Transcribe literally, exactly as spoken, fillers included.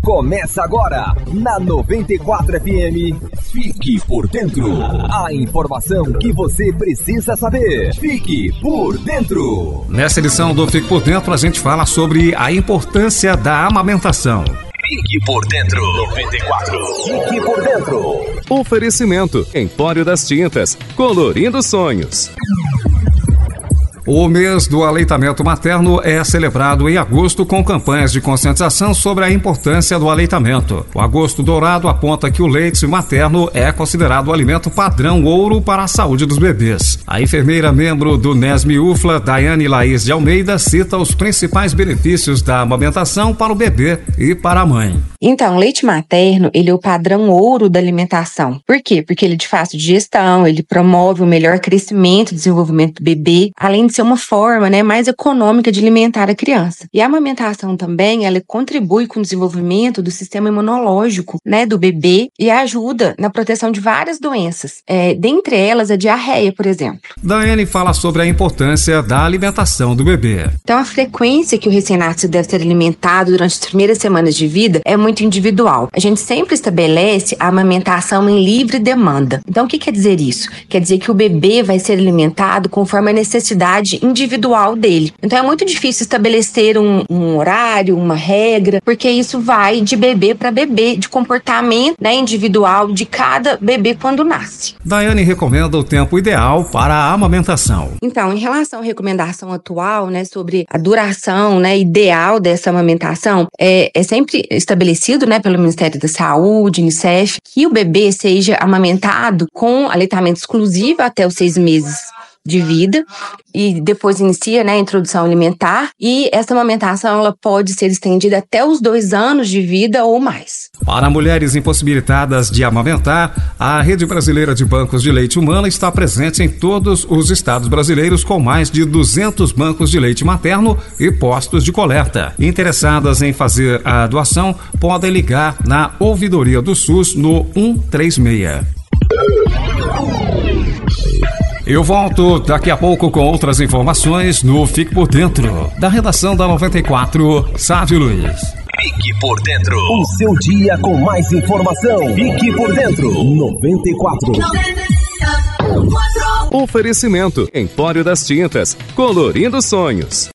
Começa agora, na noventa e quatro F M. Fique por dentro. A informação que você precisa saber. Fique por dentro. Nessa edição do Fique por Dentro, a gente fala sobre a importância da amamentação. Fique por dentro. noventa e quatro. Fique por dentro. Oferecimento: Empório das Tintas, colorindo sonhos. O mês do aleitamento materno é celebrado em agosto com campanhas de conscientização sobre a importância do aleitamento. O Agosto Dourado aponta que o leite materno é considerado o alimento padrão ouro para a saúde dos bebês. A enfermeira membro do NESME-UFLA, Daiane Laís de Almeida, cita os principais benefícios da amamentação para o bebê e para a mãe. Então, o leite materno, ele é o padrão ouro da alimentação. Por quê? Porque ele é de fácil digestão, ele promove o melhor crescimento e desenvolvimento do bebê, além de ser uma forma, né, mais econômica de alimentar a criança. E a amamentação também, ela contribui com o desenvolvimento do sistema imunológico, né, do bebê e ajuda na proteção de várias doenças. É, dentre elas, a diarreia, por exemplo. Daiane fala sobre a importância da alimentação do bebê. Então, a frequência que o recém-nascido deve ser alimentado durante as primeiras semanas de vida é muito individual. A gente sempre estabelece a amamentação em livre demanda. Então, o que quer dizer isso? Quer dizer que o bebê vai ser alimentado conforme a necessidade individual dele. Então é muito difícil estabelecer um, um horário, uma regra, porque isso vai de bebê para bebê, de comportamento, né, individual de cada bebê quando nasce. Daiane recomenda o tempo ideal para a amamentação. Então, em relação à recomendação atual, né, sobre a duração, né, ideal dessa amamentação, é, é sempre estabelecido, né, pelo Ministério da Saúde, Unicef, que o bebê seja amamentado com aleitamento exclusivo até os seis meses de vida e depois inicia, né, a introdução alimentar, e essa amamentação ela pode ser estendida até os dois anos de vida ou mais. Para mulheres impossibilitadas de amamentar, a Rede Brasileira de Bancos de Leite Humana está presente em todos os estados brasileiros com mais de duzentos bancos de leite materno e postos de coleta. Interessadas em fazer a doação podem ligar na Ouvidoria do SUS no um três seis. Eu volto daqui a pouco com outras informações no Fique por Dentro, da redação da noventa e quatro, Sávio Luiz. Fique por dentro. O seu dia com mais informação. Fique por dentro. noventa e quatro. Oferecimento: Empório das Tintas, colorindo sonhos.